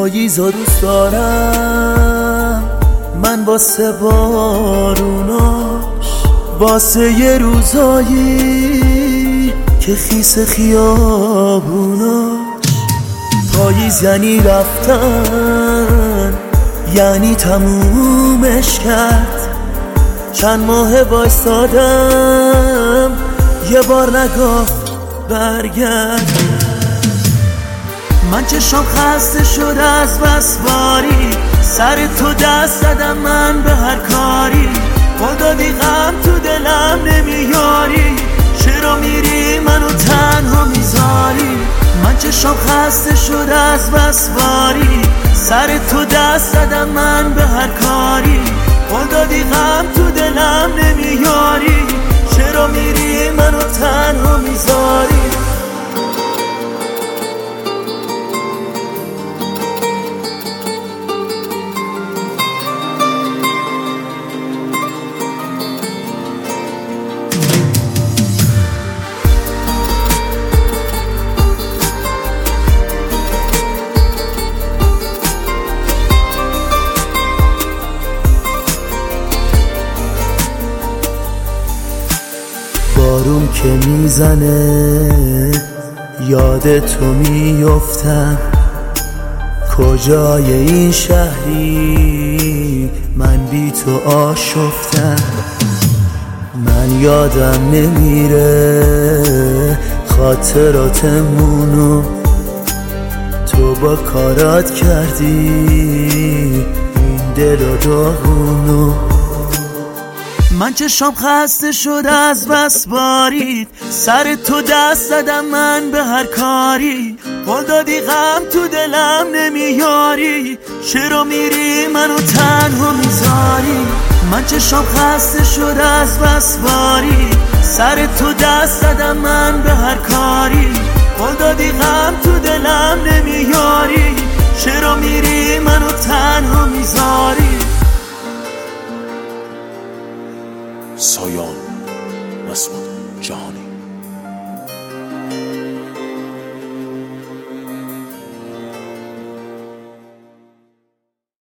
پاییزا دوست دارم من، واسه باروناش، واسه یه روزایی که خیس خیابوناش. پاییز یعنی رفتن، یعنی تمومش کرد. چند ماه وایستادم یه بار نگاه برگرد. من چشم خسته شده از بس باری، سر تو دست زدم من به هر کاری. قول دادی غم تو دلم نمیاری، چرا میری منو تنها میذاری؟ من چشم خسته شده از بس باری، سر تو دست زدم من به هر کاری. قول دادی غم تو دلم نمیاری، چرا میری منو تنها میذاری؟ بارون که میزنه یاد تو میفتم، کجای این شهری من بی تو آشفتم. من یادم نمیره خاطراتمونو، تو با کارات کردی این دل و داغونو. من چشم خسته شده از بس بارید، سر تو دست زدم من به هر کاری. قول دادی غم تو دلم نمیاری، چرا میری منو تنها میذاری؟ من چشم خسته شده از بس بارید، سر تو دست زدم من به هر کاری. قول دادی غم تو دلم نمیاری، چرا میری منو تنها میذاری؟ سایان مسعود جهانی.